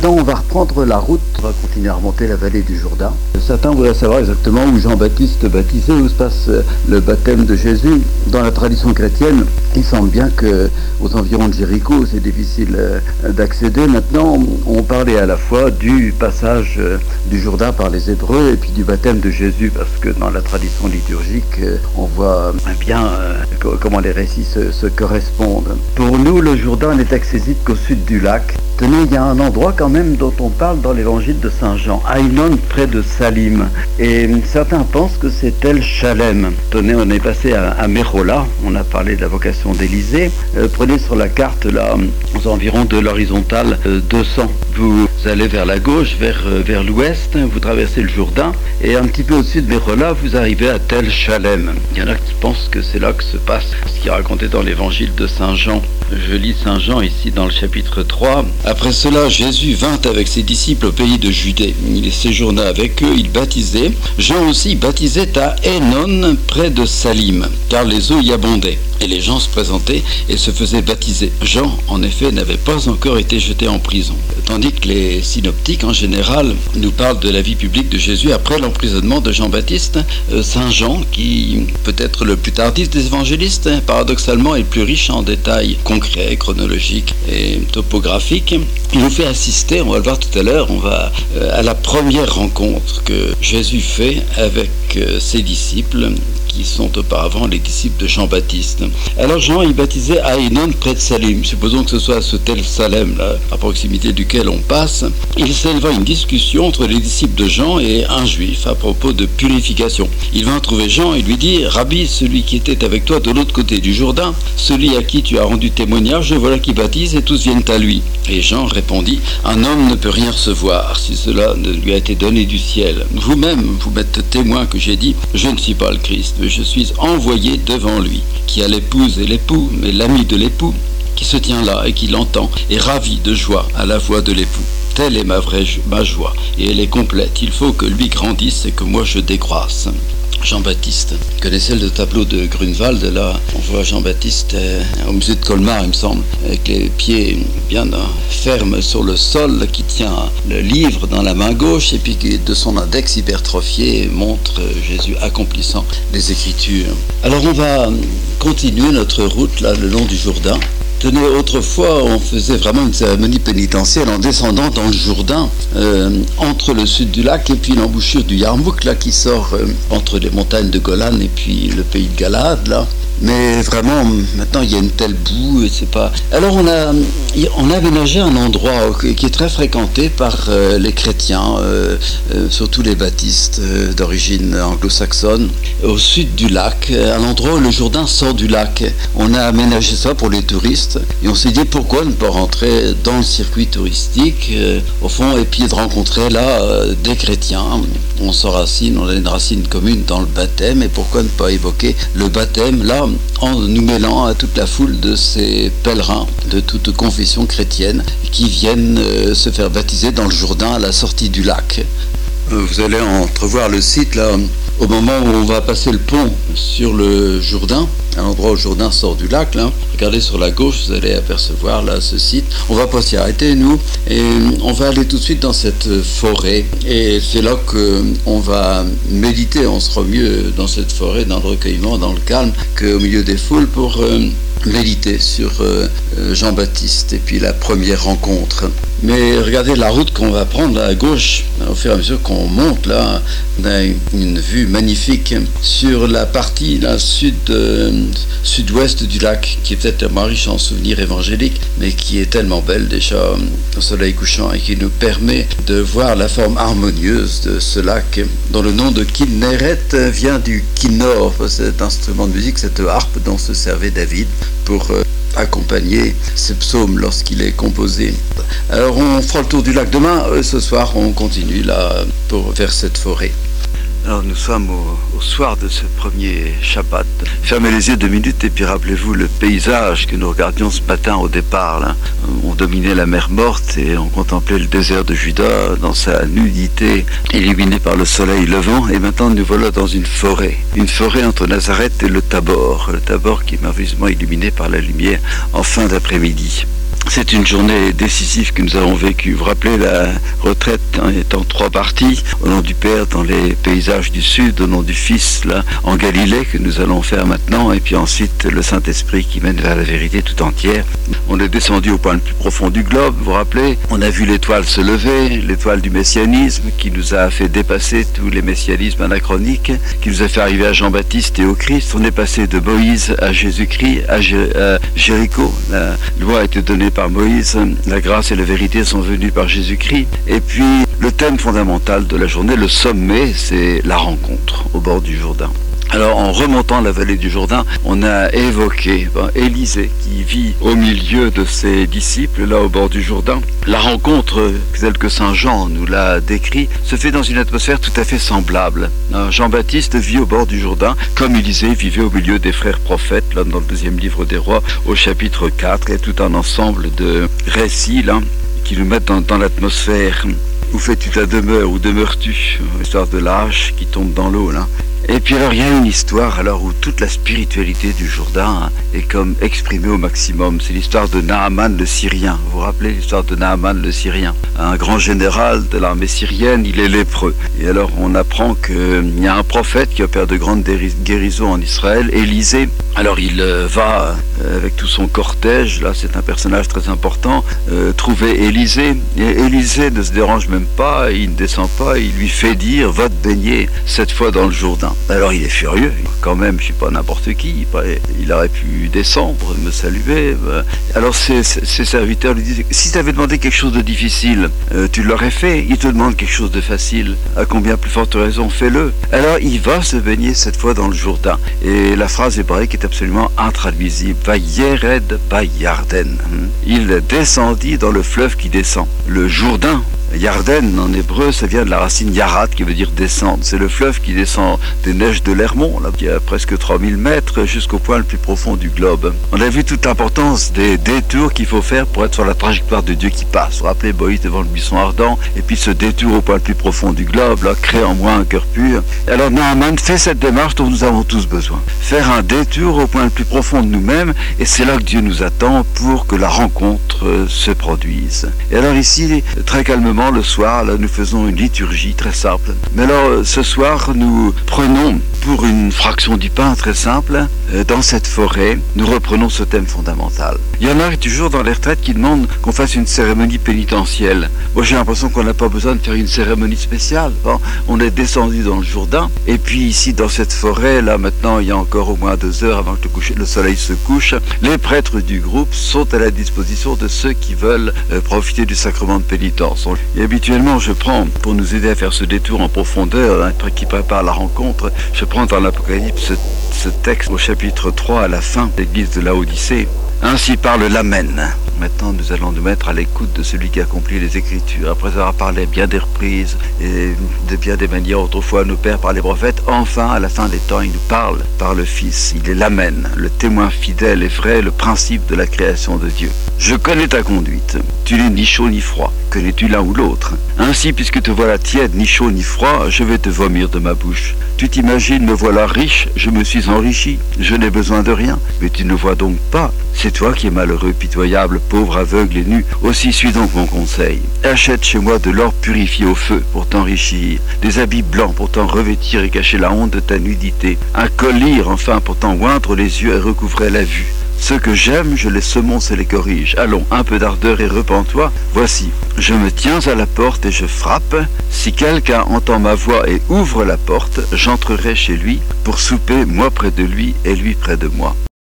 On va reprendre la route, on va continuer à remonter la vallée du Jourdain. Certains voudraient savoir exactement où Jean-Baptiste baptisait, où se passe le baptême de Jésus. Dans la tradition chrétienne, il semble bien qu'aux environs de Jéricho, c'est difficile d'accéder. Maintenant, on parlait à la fois du passage du Jourdain par les Hébreux et puis du baptême de Jésus, parce que dans la tradition liturgique, on voit bien comment les récits se correspondent. Pour nous, le Jourdain n'est accessible qu'au sud du lac. Tenez, il y a un endroit quand même dont on parle dans l'évangile de Saint Jean, Ainon près de Salim. Et certains pensent que c'est El Shalem. Tenez, on est passé à Mérola, on a parlé de la vocation d'Élysée. Prenez sur la carte là, aux environs de l'horizontale 200. Vous allez vers la gauche, vers l'ouest, vous traversez le Jourdain, et un petit peu au-dessus de Mérola, vous arrivez à Tel Shalem. Il y en a qui pensent que c'est là que se passe ce qui est raconté dans l'évangile de Saint Jean. Je lis Saint Jean ici dans le chapitre 3. Après cela, Jésus vint avec ses disciples au pays de Judée. Il séjourna avec eux, il baptisait. Jean aussi baptisait à Ainon, près de Salim, car les eaux y abondaient. Et les gens se présentaient et se faisaient baptiser. Jean, en effet, n'avait pas encore été jeté en prison. Tandis que les synoptiques, en général, nous parlent de la vie publique de Jésus après l'emprisonnement de Jean-Baptiste. Saint Jean, qui peut être le plus tardif des évangélistes, paradoxalement est le plus riche en détails concrets, chronologiques et topographiques. Il nous fait assister, on va le voir tout à l'heure, à la première rencontre que Jésus fait avec ses disciples, qui sont auparavant les disciples de Jean-Baptiste. Alors Jean, il baptisait à Ainon près de Salim. Supposons que ce soit ce tel Salem, là, à proximité duquel on passe. Il s'éleva une discussion entre les disciples de Jean et un juif à propos de purification. Il vint trouver Jean et lui dit: Rabbi, celui qui était avec toi de l'autre côté du Jourdain, celui à qui tu as rendu témoignage, voilà qui baptise et tous viennent à lui. Et Jean répondit: Un homme ne peut rien recevoir si cela ne lui a été donné du ciel. Vous-même, vous m'êtes témoin que j'ai dit: Je ne suis pas le Christ, je suis envoyé devant lui, qui a l'épouse et l'époux, mais l'ami de l'époux, qui se tient là et qui l'entend, est ravi de joie à la voix de l'époux. Telle est ma joie, et elle est complète. Il faut que lui grandisse et que moi je décroisse. Jean-Baptiste. Vous connaissez le tableau de Grunewald, là, on voit Jean-Baptiste au musée de Colmar, il me semble, avec les pieds bien fermes sur le sol, qui tient le livre dans la main gauche, et puis qui, de son index hypertrophié, montre Jésus accomplissant les Écritures. Alors on va continuer notre route là, le long du Jourdain. Tenez, autrefois, on faisait vraiment une cérémonie pénitentielle en descendant dans le Jourdain, entre le sud du lac et puis l'embouchure du Yarmouk, là, qui sort entre les montagnes de Golan et puis le pays de Galade, là. Mais vraiment, maintenant, il y a une telle boue, et c'est pas... Alors, on a aménagé un endroit qui est très fréquenté par les chrétiens, surtout les baptistes d'origine anglo-saxonne, au sud du lac, à l'endroit où le Jourdain sort du lac. On a aménagé ça pour les touristes, et on s'est dit pourquoi ne pas rentrer dans le circuit touristique, au fond, et puis de rencontrer là des chrétiens. On s'enracine, on a une racine commune dans le baptême, et pourquoi ne pas évoquer le baptême là, en nous mêlant à toute la foule de ces pèlerins de toute confession chrétienne qui viennent se faire baptiser dans le Jourdain à la sortie du lac. Vous allez entrevoir le site là au moment où on va passer le pont sur le Jourdain, à l'endroit où le Jourdain sort du lac là. Regardez sur la gauche, vous allez apercevoir là ce site. On va pas s'y arrêter nous, et on va aller tout de suite dans cette forêt, et c'est là qu'on va méditer. On sera mieux dans cette forêt, dans le recueillement, dans le calme, qu'au milieu des foules pour méditer sur Jean-Baptiste et puis la première rencontre. Mais regardez la route qu'on va prendre là, à gauche, au fur et à mesure qu'on monte là, on a une vue magnifique sur la partie là, sud-ouest du lac, qui est peut-être moins riche en souvenirs évangéliques, mais qui est tellement belle déjà au soleil couchant, et qui nous permet de voir la forme harmonieuse de ce lac, dont le nom de Kinneret vient du kinnor, cet instrument de musique, cette harpe dont se servait David pour accompagner ce psaume lorsqu'il est composé. Alors on fera le tour du lac demain. Ce soir on continue là vers cette forêt. Alors nous sommes au soir de ce premier Shabbat. Fermez les yeux 2 minutes et puis rappelez-vous le paysage que nous regardions ce matin au départ. Là. On dominait la mer Morte et on contemplait le désert de Juda dans sa nudité, illuminé par le soleil levant. Et maintenant nous voilà dans une forêt entre Nazareth et le Tabor qui est merveilleusement illuminé par la lumière en fin d'après-midi. C'est une journée décisive que nous avons vécue. Vous vous rappelez la retraite est en 3 parties. Au nom du Père dans les paysages du Sud, au nom du Fils là en Galilée que nous allons faire maintenant, et puis ensuite le Saint-Esprit qui mène vers la vérité tout entière. On est descendu au point le plus profond du globe, vous vous rappelez. On a vu l'étoile se lever, l'étoile du messianisme qui nous a fait dépasser tous les messianismes anachroniques, qui nous a fait arriver à Jean-Baptiste et au Christ. On est passé de Moïse à Jésus-Christ, à Jéricho. La loi a été donnée par Moïse, la grâce et la vérité sont venues par Jésus-Christ. Et puis le thème fondamental de la journée, le sommet, c'est la rencontre au bord du Jourdain. Alors en remontant la vallée du Jourdain, on a évoqué Élisée qui vit au milieu de ses disciples là au bord du Jourdain. La rencontre telle que Saint Jean nous l'a décrit se fait dans une atmosphère tout à fait semblable. Jean-Baptiste vit au bord du Jourdain comme Élisée vivait au milieu des frères prophètes là, dans le 2e livre des Rois au chapitre 4. Il y a tout un ensemble de récits là, qui nous mettent dans l'atmosphère. Où fais-tu ta demeure? Où demeures-tu? L'histoire de l'âge qui tombe dans l'eau là. Et puis alors il y a une histoire alors où toute la spiritualité du Jourdain est comme exprimée au maximum. C'est l'histoire de Naaman le Syrien. Vous vous rappelez l'histoire de Naaman le Syrien? Un grand général de l'armée syrienne, il est lépreux. Et alors on apprend qu'il y a un prophète qui opère de grandes guérisons en Israël, Élisée. Alors il va avec tout son cortège, là c'est un personnage très important, trouver Élisée. Et Élisée ne se dérange même pas, il ne descend pas, il lui fait dire va te baigner 7 fois dans le Jourdain. Alors il est furieux, quand même, je suis pas n'importe qui, il aurait pu descendre, me saluer. Alors ses serviteurs lui disent, si tu avais demandé quelque chose de difficile, tu l'aurais fait, il te demande quelque chose de facile, à combien plus forte raison, fais-le. Alors il va se baigner 7 fois dans le Jourdain, et la phrase hébraïque est absolument intraduisible, Vayered Bayarden. Il descendit dans le fleuve qui descend, le Jourdain. Yarden, en hébreu, ça vient de la racine yarat, qui veut dire descendre. C'est le fleuve qui descend des neiges de l'Hermont, là, qui a presque 3000 mètres, jusqu'au point le plus profond du globe. On a vu toute l'importance des détours qu'il faut faire pour être sur la trajectoire de Dieu qui passe. Vous vous rappelez, Moïse devant le buisson ardent, et puis ce détour au point le plus profond du globe, là, crée en moi un cœur pur. Alors Naaman fait cette démarche dont nous avons tous besoin. Faire un détour au point le plus profond de nous-mêmes, et c'est là que Dieu nous attend pour que la rencontre se produise. Et alors ici, très calmement, le soir, là, nous faisons une liturgie très simple. Mais alors, ce soir, nous prenons pour une fraction du pain très simple, dans cette forêt, nous reprenons ce thème fondamental. Il y en a toujours dans les retraites qui demandent qu'on fasse une cérémonie pénitentielle. Moi, j'ai l'impression qu'on n'a pas besoin de faire une cérémonie spéciale. Hein. On est descendu dans le Jourdain, et puis ici, dans cette forêt, là, maintenant, il y a encore au moins 2 heures avant que le soleil se couche, les prêtres du groupe sont à la disposition de ceux qui veulent profiter du sacrement de pénitence. Et habituellement, je prends, pour nous aider à faire ce détour en profondeur, qui prépare la rencontre, je prends dans l'Apocalypse ce texte au chapitre 3 à la fin de l'église de Laodicée. Ainsi parle l'Amen. Maintenant, nous allons nous mettre à l'écoute de celui qui accomplit les Écritures. Après avoir parlé bien des reprises et de bien des manières autrefois à nos pères par les prophètes, enfin, à la fin des temps, il nous parle par le Fils. Il est l'Amen, le témoin fidèle et vrai, le principe de la création de Dieu. Je connais ta conduite. Tu n'es ni chaud ni froid. Connais-tu l'un ou l'autre? Ainsi, puisque te voilà tiède, ni chaud ni froid, je vais te vomir de ma bouche. Tu t'imagines, me voilà riche, je me suis enrichi, je n'ai besoin de rien. Mais tu ne vois donc pas. C'est toi qui es malheureux, pitoyable, pauvre, aveugle et nu. Aussi suis donc mon conseil. Achète chez moi de l'or purifié au feu pour t'enrichir, des habits blancs pour t'en revêtir et cacher la honte de ta nudité, un collier enfin pour t'en oindre les yeux et recouvrer la vue. Ceux que j'aime, je les semonce et les corrige. Allons, un peu d'ardeur et repens-toi. Voici, je me tiens à la porte et je frappe. Si quelqu'un entend ma voix et ouvre la porte, j'entrerai chez lui pour souper, moi près de lui et lui près de moi.